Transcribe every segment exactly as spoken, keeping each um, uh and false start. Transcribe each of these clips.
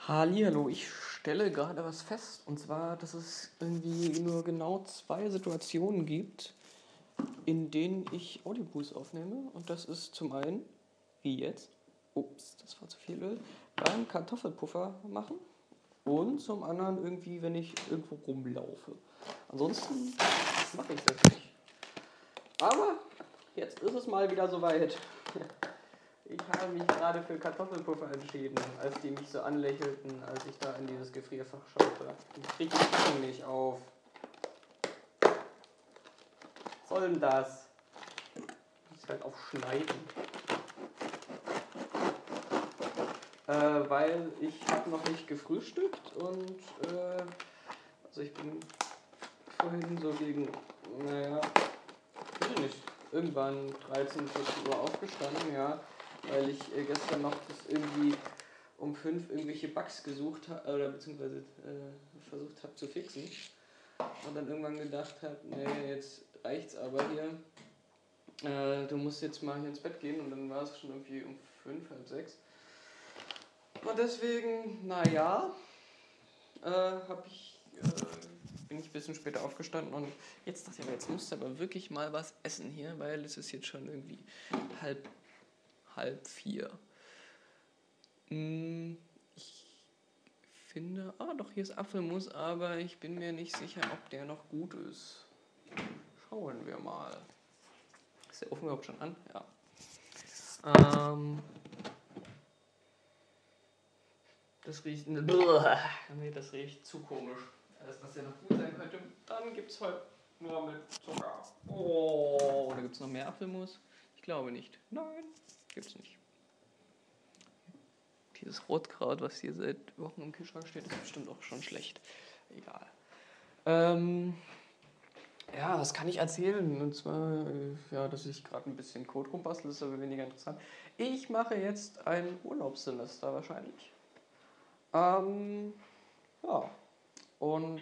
Hallihallo, ich stelle gerade was fest, und zwar, dass es irgendwie nur genau zwei Situationen gibt, in denen ich Audioboost aufnehme. Und das ist zum einen, wie jetzt, ups, das war zu viel Öl, beim Kartoffelpuffer machen und zum anderen irgendwie, wenn ich irgendwo rumlaufe. Ansonsten mache ich das nicht. Aber jetzt ist es mal wieder soweit. Ich habe mich gerade für Kartoffelpuffer entschieden, als die mich so anlächelten, als ich da in dieses Gefrierfach schaute. Ich kriege die Packung nicht auf. Was soll denn das? Ich muss halt aufschneiden. Äh, weil ich habe noch nicht gefrühstückt und äh, also ich bin vorhin so gegen, naja, weiß ich nicht, irgendwann dreizehn, vierzehn Uhr aufgestanden, ja. Weil ich äh, gestern noch das irgendwie um fünf irgendwelche Bugs gesucht habe, oder beziehungsweise äh, versucht habe zu fixen. Und dann irgendwann gedacht habe, nee, jetzt reicht's aber hier. Äh, du musst jetzt mal hier ins Bett gehen. Und dann war es schon irgendwie um fünf, halb sechs. Und deswegen, naja, äh, hab ich, äh, bin ich ein bisschen später aufgestanden. Und jetzt dachte ich, aber jetzt musst du aber wirklich mal was essen hier, weil es ist jetzt schon irgendwie halb halb vier. Ich finde, ah doch, hier ist Apfelmus, aber ich bin mir nicht sicher, ob der noch gut ist. Schauen wir mal. Ist der Ofen überhaupt schon an? Ja. Ähm, das riecht, ne, nee, das riecht zu komisch. Alles, was ja noch gut sein könnte, dann gibt es halt nur mit Zucker. Oh, da gibt es noch mehr Apfelmus? Ich glaube nicht. Nein, gibt's nicht. Dieses Rotkraut, was hier seit Wochen im Kühlschrank steht, ist bestimmt auch schon schlecht. Egal. Ähm, ja, was kann ich erzählen? Und zwar, äh, ja, dass ich gerade ein bisschen Code rumbastel, ist aber weniger interessant. Ich mache jetzt ein Urlaubssemester wahrscheinlich. Ähm, ja. Und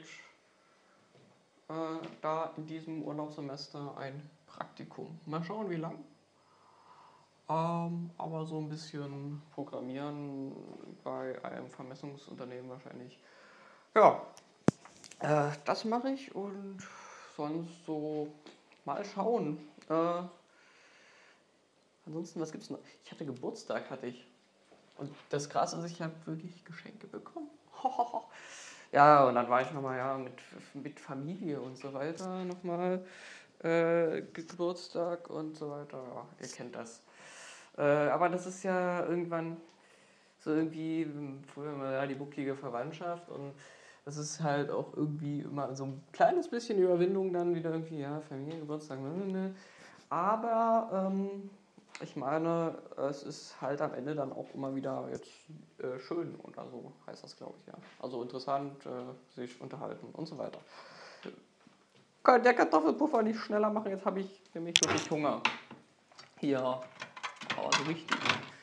äh, da in diesem Urlaubssemester ein Praktikum. Mal schauen, wie lang. Ähm, aber so ein bisschen Programmieren bei einem Vermessungsunternehmen wahrscheinlich. Ja, äh, das mache ich und sonst so mal schauen. Äh, ansonsten, was gibt's noch? Ich hatte Geburtstag, hatte ich. Und das Krasse ist, ich habe wirklich Geschenke bekommen. Ja, und dann war ich nochmal ja, mit, mit Familie und so weiter nochmal äh, Geburtstag und so weiter. Ja, ihr kennt das. Äh, aber das ist ja irgendwann so irgendwie, früher immer ja, die bucklige Verwandtschaft und das ist halt auch irgendwie immer so ein kleines bisschen Überwindung dann wieder irgendwie, ja, Familiengeburtstag, ne, ne, ne. Aber ähm, ich meine, es ist halt am Ende dann auch immer wieder jetzt äh, schön oder so heißt das, glaube ich, ja. Also interessant, äh, sich unterhalten und so weiter. Kann der Kartoffelpuffer nicht schneller machen, jetzt habe ich nämlich wirklich Hunger. Hier, aber so richtig.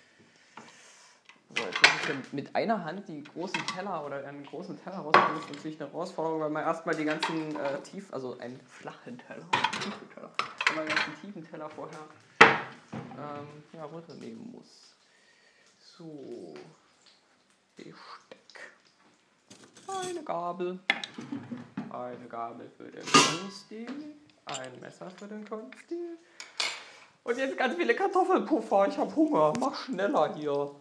So, jetzt muss ich ja mit einer Hand die großen Teller oder einen großen Teller rausholen. Das ist natürlich eine Herausforderung, weil man erstmal die ganzen äh, tief, also einen flachen Teller, tiefen Teller, weil man den ganzen tiefen Teller vorher ähm, ja, runternehmen muss. So, Besteck. Eine Gabel. Eine Gabel für den Konsti. Ein Messer für den Konsti. Und jetzt ganz viele Kartoffelpuffer. Ich hab Hunger. Mach schneller hier.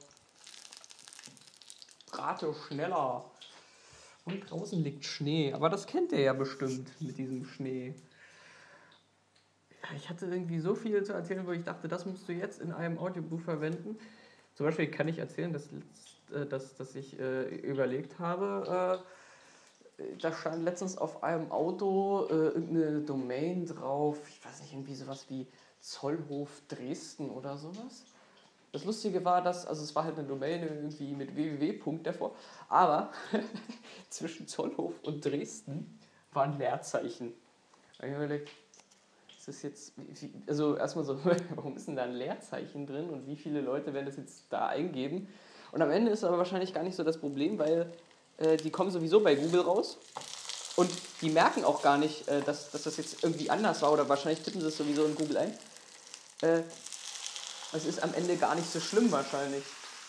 Brate schneller. Und draußen liegt Schnee. Aber das kennt ihr ja bestimmt mit diesem Schnee. Ja, ich hatte irgendwie so viel zu erzählen, wo ich dachte, das musst du jetzt in einem Audiobuch verwenden. Zum Beispiel kann ich erzählen, dass, dass, dass ich äh, überlegt habe, äh, da stand letztens auf einem Auto äh, irgendeine Domain drauf, ich weiß nicht, irgendwie sowas wie Zollhof Dresden oder sowas. Das Lustige war, dass, also es war halt eine Domain irgendwie mit www. davor, aber zwischen Zollhof und Dresden war ein Leerzeichen. Da habe ich mir überlegt, ist das jetzt, also erstmal so, warum ist denn da ein Leerzeichen drin und wie viele Leute werden das jetzt da eingeben? Und am Ende ist aber wahrscheinlich gar nicht so das Problem, weil äh, die kommen sowieso bei Google raus und die merken auch gar nicht, äh, dass, dass das jetzt irgendwie anders war oder wahrscheinlich tippen sie es sowieso in Google ein. Äh, es ist am Ende gar nicht so schlimm wahrscheinlich.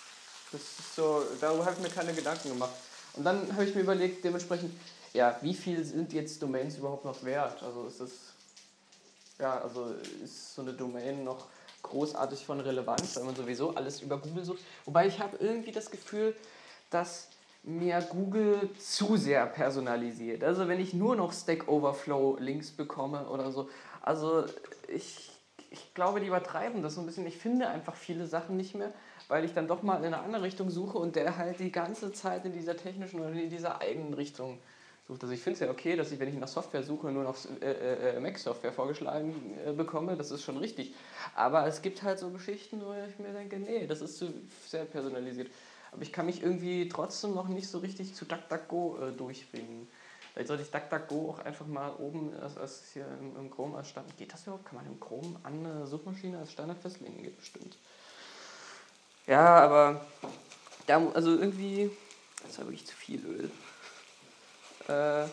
Das ist so, darüber habe ich mir keine Gedanken gemacht. Und dann habe ich mir überlegt, dementsprechend, ja, wie viel sind jetzt Domains überhaupt noch wert? Also ist es, ja, also ist so eine Domain noch großartig von Relevanz, weil man sowieso alles über Google sucht. Wobei ich habe irgendwie das Gefühl, dass mir Google zu sehr personalisiert. Also wenn ich nur noch Stack Overflow Links bekomme oder so, also ich, ich glaube, die übertreiben das so ein bisschen. Ich finde einfach viele Sachen nicht mehr, weil ich dann doch mal in eine andere Richtung suche und der halt die ganze Zeit in dieser technischen oder in dieser eigenen Richtung sucht. Also ich finde es ja okay, dass ich, wenn ich nach Software suche, nur noch äh, äh, Mac-Software vorgeschlagen äh, bekomme, das ist schon richtig. Aber es gibt halt so Geschichten, wo ich mir denke, nee, das ist zu sehr personalisiert. Aber ich kann mich irgendwie trotzdem noch nicht so richtig zu DuckDuckGo äh, durchringen. Vielleicht sollte ich DuckDuckGo auch einfach mal oben als, als hier im, im Chrome als Standard. Geht das überhaupt? Kann man im Chrome an eine Suchmaschine als Standard festlegen? Geht bestimmt. Ja, aber da, also irgendwie, das war wirklich zu viel Öl. Äh,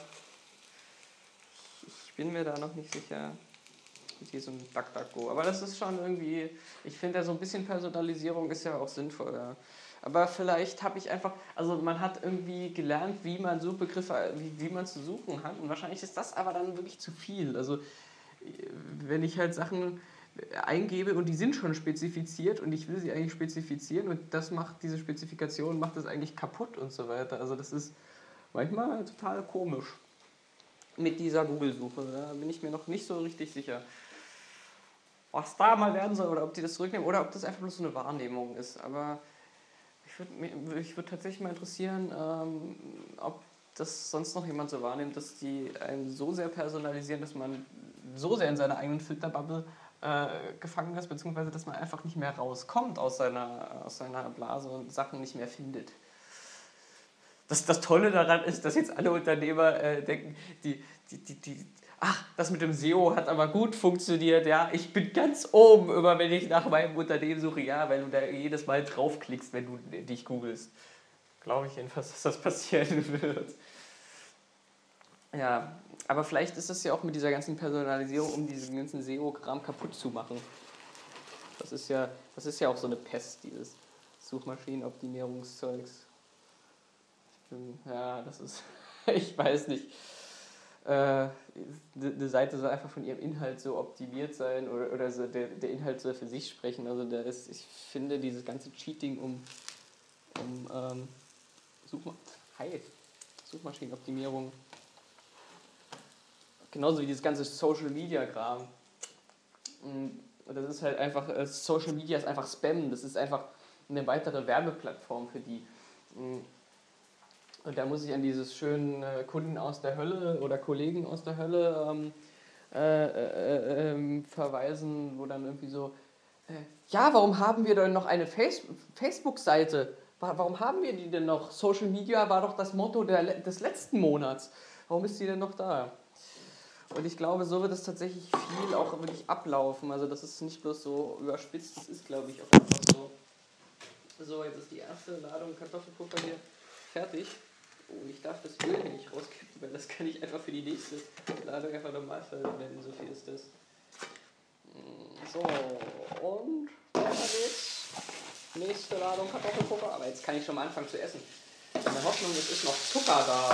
ich bin mir da noch nicht sicher mit diesem DuckDuckGo. Aber das ist schon irgendwie, ich finde ja so ein bisschen Personalisierung ist ja auch sinnvoll. Ja. Aber vielleicht habe ich einfach, also man hat irgendwie gelernt, wie man Suchbegriffe, wie, wie man zu suchen hat. Und wahrscheinlich ist das aber dann wirklich zu viel. Also wenn ich halt Sachen eingebe und die sind schon spezifiziert und ich will sie eigentlich spezifizieren und das macht, diese Spezifikation macht das eigentlich kaputt und so weiter. Also das ist manchmal total komisch mit dieser Google-Suche. Da bin ich mir noch nicht so richtig sicher, was da mal werden soll oder ob die das zurücknehmen oder ob das einfach bloß so eine Wahrnehmung ist. Aber ich würde ich würd tatsächlich mal interessieren, ähm, ob das sonst noch jemand so wahrnimmt, dass die einen so sehr personalisieren, dass man so sehr in seiner eigenen Filterbubble äh, gefangen ist, beziehungsweise dass man einfach nicht mehr rauskommt aus seiner, aus seiner Blase und Sachen nicht mehr findet. Das, das Tolle daran ist, dass jetzt alle Unternehmer äh, denken, die, die, die, die, ach, das mit dem S E O hat aber gut funktioniert, ja, ich bin ganz oben, immer wenn ich nach meinem Unternehmen suche, ja, weil du da jedes Mal draufklickst, wenn du dich googelst. Glaube ich jedenfalls, dass das passieren wird. Ja, aber vielleicht ist es ja auch mit dieser ganzen Personalisierung, um diesen ganzen S E O-Kram kaputt zu machen. Das ist ja, das ist ja auch so eine Pest, dieses Suchmaschinenoptimierungszeugs. Ja, das ist, ich weiß nicht. Äh, eine Seite soll einfach von ihrem Inhalt so optimiert sein oder, oder so, der, der Inhalt soll für sich sprechen. Also da ist, ich finde, dieses ganze Cheating um, um ähm, Suchma- Hi, Suchmaschinenoptimierung, genauso wie dieses ganze Social Media Kram. Das ist halt einfach, Social Media ist einfach Spam, das ist einfach eine weitere Werbeplattform für die. Und da muss ich an dieses schönen äh, Kunden aus der Hölle oder Kollegen aus der Hölle ähm, äh, äh, äh, verweisen, wo dann irgendwie so, äh, ja, warum haben wir denn noch eine Face- Facebook-Seite? Warum haben wir die denn noch? Social Media war doch das Motto der, des letzten Monats. Warum ist die denn noch da? Und ich glaube, so wird es tatsächlich viel auch wirklich ablaufen. Also das ist nicht bloß so überspitzt, das ist, glaube ich, auch einfach so. So, jetzt ist die erste Ladung Kartoffelpuffer hier fertig. Und ich darf das Öl hier nicht rauskippen, weil das kann ich einfach für die nächste Ladung einfach normal verwenden, so viel ist das. So, und weiter geht's. Nächste Ladung Kartoffelpuffer, aber jetzt kann ich schon mal anfangen zu essen. In der Hoffnung, es ist noch Zucker da.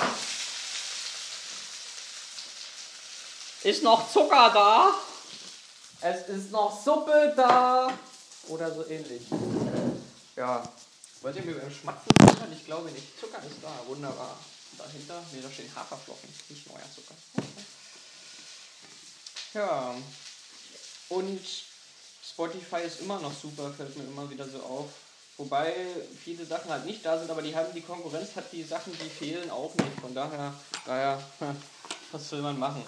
Ist noch Zucker da? Es ist noch Suppe da. Oder so ähnlich. Ja. Wollt ihr mir beim Schmatzen zuhören? Ich glaube nicht. Zucker ist da. Wunderbar. Dahinter, nee, da stehen Haferflocken. Nicht neuer Zucker. Ja. Und Spotify ist immer noch super, fällt mir immer wieder so auf. Wobei viele Sachen halt nicht da sind, aber die haben die Konkurrenz hat die Sachen, die fehlen, auch nicht. Von daher, naja, was will man machen?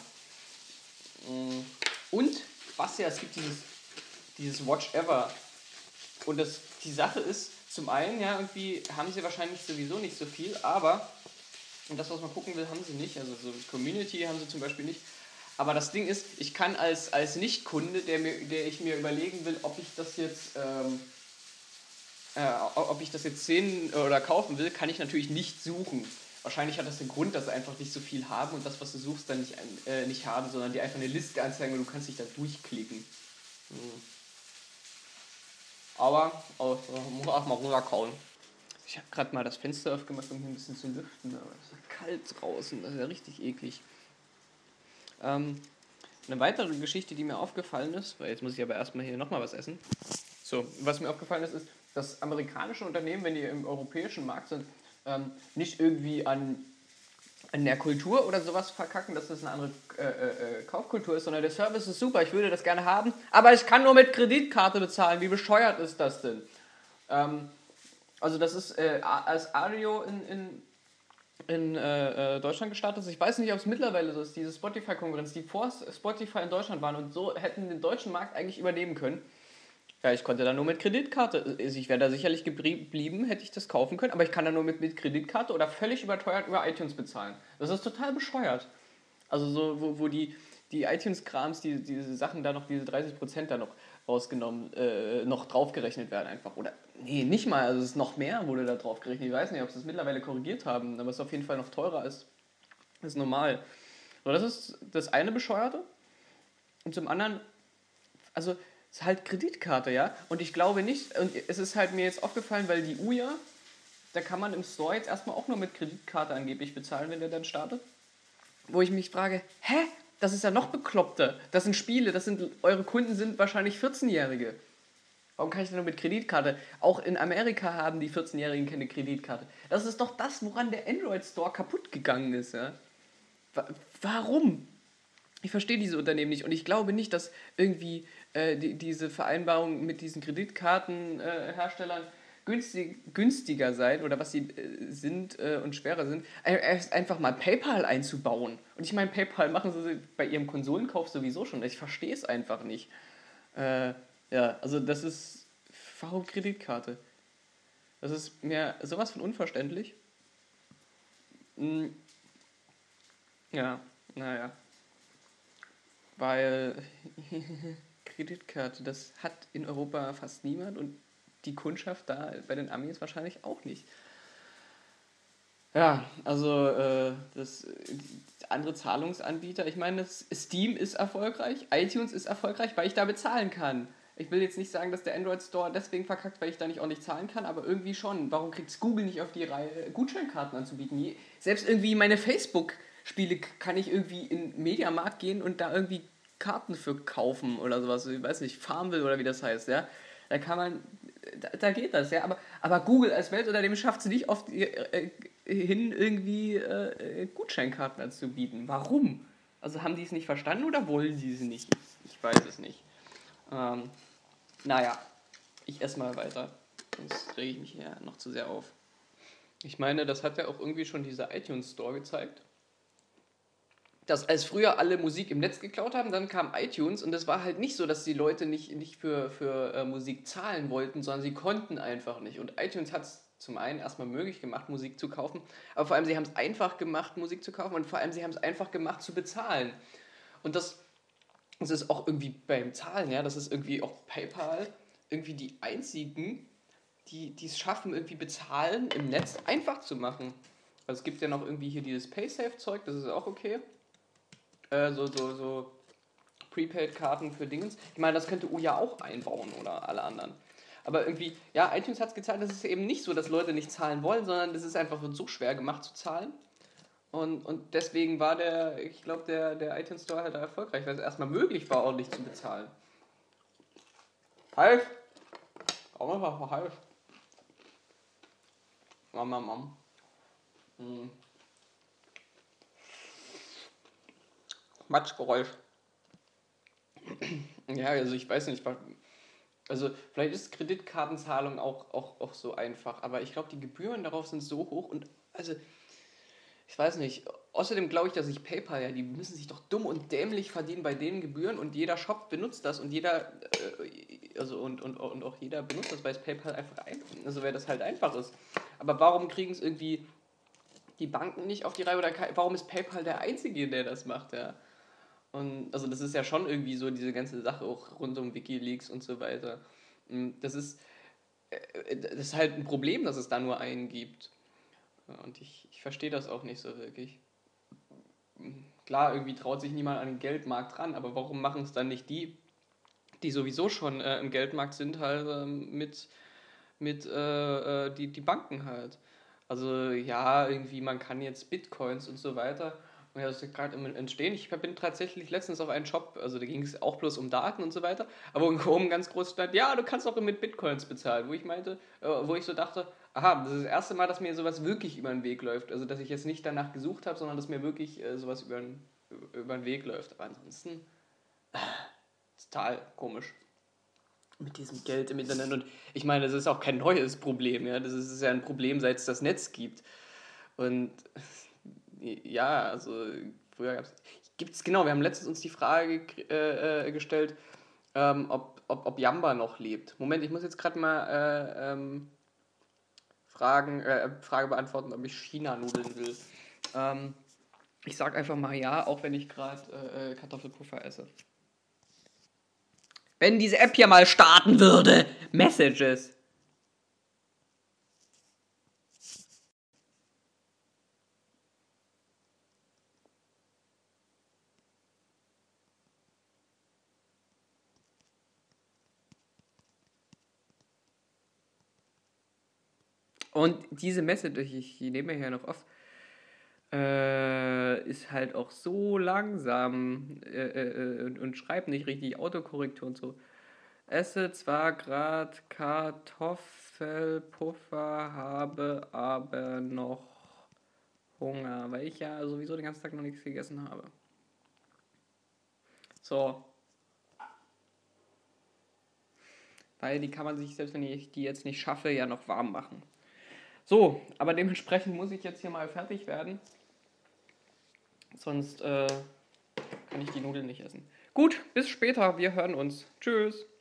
Und was ja, es gibt dieses, dieses Watch Ever. Und das, die Sache ist, zum einen, ja, irgendwie haben sie wahrscheinlich sowieso nicht so viel, aber, und das, was man gucken will, haben sie nicht. Also so Community haben sie zum Beispiel nicht. Aber das Ding ist, ich kann als, als Nicht-Kunde, der, mir, der ich mir überlegen will, ob ich das jetzt, ähm, äh, ob ich das jetzt sehen oder kaufen will, kann ich natürlich nicht suchen. Wahrscheinlich hat das den Grund, dass sie einfach nicht so viel haben und das, was du suchst, dann nicht, äh, nicht haben, sondern die einfach eine Liste anzeigen und du kannst dich da durchklicken. Hm. Aber, oh, muss auch mal runterkauen. Ich habe gerade mal das Fenster aufgemacht, um hier ein bisschen zu lüften, aber es ist kalt draußen, das ist ja richtig eklig. Ähm, eine weitere Geschichte, die mir aufgefallen ist, weil jetzt muss ich aber erstmal hier nochmal was essen. So, was mir aufgefallen ist, ist, dass amerikanische Unternehmen, wenn die im europäischen Markt sind, ähm, nicht irgendwie an, an der Kultur oder sowas verkacken, dass das eine andere äh, äh, Kaufkultur ist, sondern der Service ist super, ich würde das gerne haben, aber ich kann nur mit Kreditkarte bezahlen, wie bescheuert ist das denn? Ähm, also das ist äh, als Adio in, in, in äh, Deutschland gestartet ist. Ich weiß nicht, ob es mittlerweile so ist, diese Spotify-Konkurrenz, die vor Spotify in Deutschland waren und so hätten den deutschen Markt eigentlich übernehmen können. Ja, ich konnte da nur mit Kreditkarte. Ich wäre da sicherlich geblieben, hätte ich das kaufen können, aber ich kann da nur mit, mit Kreditkarte oder völlig überteuert über iTunes bezahlen. Das ist total bescheuert. Also so, wo, wo die, die iTunes-Krams, die, diese Sachen da noch, diese dreißig Prozent da noch rausgenommen, äh, noch draufgerechnet werden einfach. Oder, nee, nicht mal, also es ist noch mehr wurde da draufgerechnet. Ich weiß nicht, ob sie das mittlerweile korrigiert haben, aber es ist auf jeden Fall noch teurer als, als normal. So, das ist das eine Bescheuerte. Und zum anderen, also es ist halt Kreditkarte, ja. Und ich glaube nicht, und es ist halt mir jetzt aufgefallen, weil die Uja, da kann man im Store jetzt erstmal auch nur mit Kreditkarte angeblich bezahlen, wenn der dann startet. Wo ich mich frage, hä? Das ist ja noch bekloppter. Das sind Spiele, das sind, eure Kunden sind wahrscheinlich vierzehnjährige. Warum kann ich denn nur mit Kreditkarte? Auch in Amerika haben die vierzehnjährigen keine Kreditkarte. Das ist doch das, woran der Android Store kaputt gegangen ist, ja. Warum? Ich verstehe diese Unternehmen nicht und ich glaube nicht, dass irgendwie äh, die, diese Vereinbarung mit diesen Kreditkartenherstellern äh, günstig, günstiger sein oder was sie äh, sind äh, und schwerer sind, erst einfach mal PayPal einzubauen. Und ich meine, PayPal machen sie bei ihrem Konsolenkauf sowieso schon. Ich verstehe es einfach nicht. Äh, ja, also das ist, warum Kreditkarte? Das ist mir sowas von unverständlich. Hm, ja, naja. Weil Kreditkarte, das hat in Europa fast niemand und die Kundschaft da bei den Amis wahrscheinlich auch nicht. Ja, also äh, das andere Zahlungsanbieter, ich meine, das, Steam ist erfolgreich, iTunes ist erfolgreich, weil ich da bezahlen kann. Ich will jetzt nicht sagen, dass der Android Store deswegen verkackt, weil ich da nicht ordentlich zahlen kann, aber irgendwie schon. Warum kriegt Google nicht auf die Reihe, Gutscheinkarten anzubieten? Selbst irgendwie meine Facebook-Spiele kann ich irgendwie in den Mediamarkt gehen und da irgendwie Karten für kaufen oder sowas. Ich weiß nicht, Farmville oder wie das heißt, ja. Da kann man, da, da geht das, ja. Aber, aber Google als Weltunternehmen schafft es nicht oft äh, hin, irgendwie äh, Gutscheinkarten anzubieten. Warum? Also haben die es nicht verstanden oder wollen sie es nicht? Ich weiß es nicht. Ähm, naja, ich esse mal weiter. Sonst rege ich mich hier noch zu sehr auf. Ich meine, das hat ja auch irgendwie schon dieser iTunes Store gezeigt. Dass als früher alle Musik im Netz geklaut haben, dann kam iTunes und es war halt nicht so, dass die Leute nicht, nicht für, für äh, Musik zahlen wollten, sondern sie konnten einfach nicht. Und iTunes hat es zum einen erstmal möglich gemacht, Musik zu kaufen, aber vor allem sie haben es einfach gemacht, Musik zu kaufen und vor allem sie haben es einfach gemacht, zu bezahlen. Und das, das ist auch irgendwie beim Zahlen, ja, das ist irgendwie auch PayPal irgendwie die einzigen, die die es schaffen, irgendwie Bezahlen im Netz einfach zu machen. Also es gibt ja noch irgendwie hier dieses PaySafe-Zeug, das ist auch okay. Äh, so, so, so Prepaid-Karten für Dingens. Ich meine, das könnte Uja auch einbauen oder alle anderen. Aber irgendwie, ja, iTunes hat es gezeigt, das ist eben nicht so, dass Leute nicht zahlen wollen, sondern es ist einfach so schwer gemacht zu zahlen. Und, und deswegen war der, ich glaube, der, der iTunes Store halt erfolgreich, weil es erstmal möglich war, ordentlich zu bezahlen. Halt! Auch einfach halt. Mama, Mama. Hm. Matschgeräusch. Ja, also ich weiß nicht, also vielleicht ist Kreditkartenzahlung auch, auch, auch so einfach, aber ich glaube, die Gebühren darauf sind so hoch und also, ich weiß nicht. Außerdem glaube ich, dass sich PayPal, ja, die müssen sich doch dumm und dämlich verdienen bei den Gebühren und jeder Shop benutzt das und jeder, äh, also und, und, und auch jeder benutzt das, weil es PayPal einfach ein, also weil das halt einfach ist. Aber warum kriegen es irgendwie die Banken nicht auf die Reihe oder warum ist PayPal der Einzige, der das macht, ja? Und also das ist ja schon irgendwie so diese ganze Sache auch rund um WikiLeaks und so weiter. Das ist, äh, das ist halt ein Problem, dass es da nur einen gibt. Und ich, ich verstehe das auch nicht so wirklich. Klar, irgendwie traut sich niemand an den Geldmarkt ran, aber warum machen es dann nicht die, die sowieso schon äh, im Geldmarkt sind, halt ähm, mit, mit äh, äh, die, die Banken halt. Also ja, irgendwie, man kann jetzt Bitcoins und so weiter. Und ja, das ist gerade im Entstehen. Ich bin tatsächlich letztens auf einen Shop, also da ging es auch bloß um Daten und so weiter, aber oben ganz groß stand, ja, du kannst auch mit Bitcoins bezahlen, wo ich meinte, äh, wo ich so dachte, aha, das ist das erste Mal, dass mir sowas wirklich über den Weg läuft. Also dass ich jetzt nicht danach gesucht habe, sondern dass mir wirklich äh, sowas über den, über den Weg läuft. Aber ansonsten total komisch mit diesem Geld im Internet. Und ich meine, das ist auch kein neues Problem, ja. Das ist ja ein Problem, seit es das Netz gibt. Und ja, also früher gab es. Gibt's, genau, wir haben letztens uns die Frage äh, äh, gestellt, ähm, ob, ob, ob Jamba noch lebt. Moment, ich muss jetzt gerade mal äh, ähm, Fragen, äh, Frage beantworten, ob ich China-Nudeln will. Ähm, ich sag einfach mal ja, auch wenn ich gerade äh, Kartoffelpuffer esse. Wenn diese App hier mal starten würde. Messages. Und diese Message, ich, ich nehme ja noch auf, äh, ist halt auch so langsam äh, äh, und, und schreibt nicht richtig Autokorrektur und so. Esse zwar gerade Kartoffelpuffer, habe aber noch Hunger, weil ich ja sowieso den ganzen Tag noch nichts gegessen habe. So. Weil die kann man sich, selbst wenn ich die jetzt nicht schaffe, ja noch warm machen. So, aber dementsprechend muss ich jetzt hier mal fertig werden. Sonst äh, kann ich die Nudeln nicht essen. Gut, bis später. Wir hören uns. Tschüss.